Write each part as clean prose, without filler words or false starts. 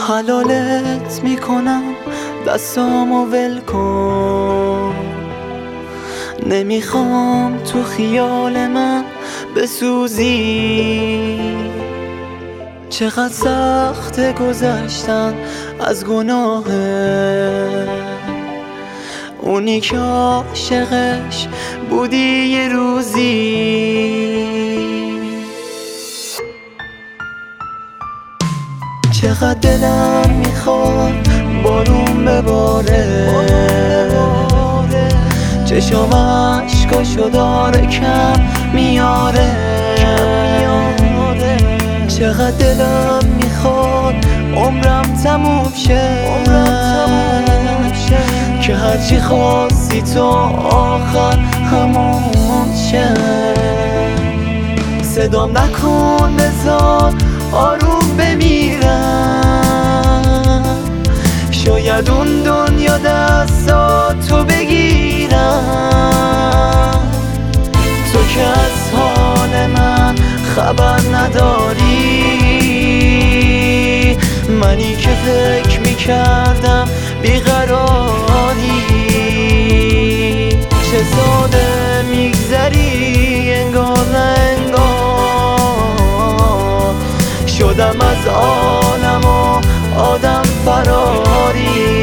حلالت میکنم دستامو ول کن، نمیخوام تو خیال من بسوزی. چقدر سخت گذشتن از گناه اونی که عاشقش بودی یه روزی. چقدر دلم میخواد بارون بباره، چشام عشقاشو داره کم میاره. چقدر دلم میخواد عمرم تموم شه، که هرچی خواستی تو آخر همون شه. صدام نکن بذار آروم بمیرم، شاید اون دنیا دستاتو بگیرم. تو که از حال من خبر نداری، منی که فکر میکردم بیقراری. چه ساده میگذری انگار نه انگار، شدم از عالم و آدم فراری.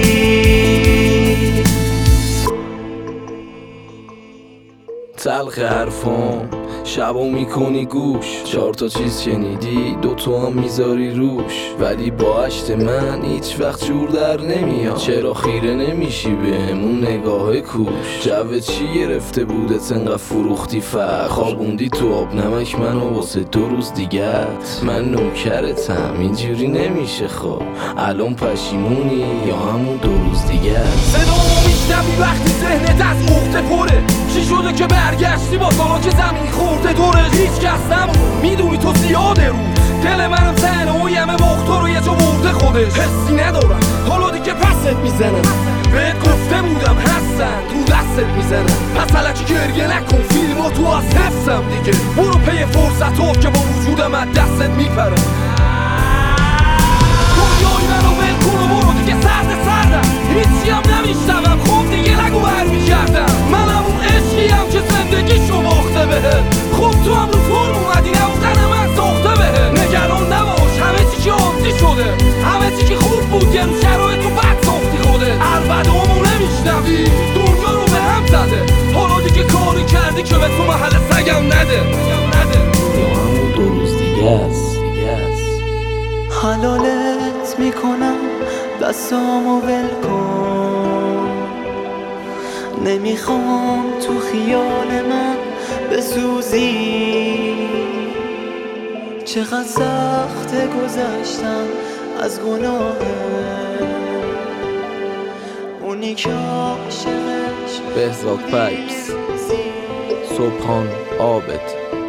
تلخ حرفام شبا میکنی گوش، 4 تا چیز شنیدی 2 تا هم میذاری روش. ولی با عشق من هیچ وقت جور در نمیاد. چرا خیره نمیشی بهمون نگاه کوش؟ جو چی گرفته بودت انقدر فروختی فقر؟ خوابوندی تو آب نمک منو واسه 2 روز دیگت. من نوکرتم اینجوری نمیشه. خب الان پشیمونی یا همون 2 روز دیگه؟ صدامو میشنوی وقتی ذهنت از عقده پره؟ چی شده که برگشتی با سالا که زمین خورده دوره؟ هیچ کس نمون میدونی تو زیاده رو دل منم تنه و یمه مختار رو یه جا برده خودش. حسی ندارم حالا دیگه پست میزنم، بهت گفته بودم هستن تو دستت میزنم. پس الکی گریه نکن فیلمو تو از حفظم دیگه. برو پی فرصت ها که با وجودم از دستت میپرم. دنیای منو ول کن و برو دیگه سردم، هیچی هم نمیشنوم. خب دیگه نگو برمیگردم، منم اون عشقی هم که زندگیشو باخته بهت. خب تو هم رو فرم اومدی نبودن من ساخته بهت. نگران نباش همه چی که عادی شده، همه چی که خوب بود یه رو شرایط تو بد ساختی خودت. البدامو نمیشنوی دنیا رو به هم زده، حالا دیگه کاری کردی که به تو محل سگم نده. یا همون 2 روز دیگه است. حلالت میکنم دستامو ول کن، نمیخوام تو خیال من بسوزی. چقدر سخت گذشتن از گناه اونی که عاشقش بهزاد پایپس، صبحان عابد.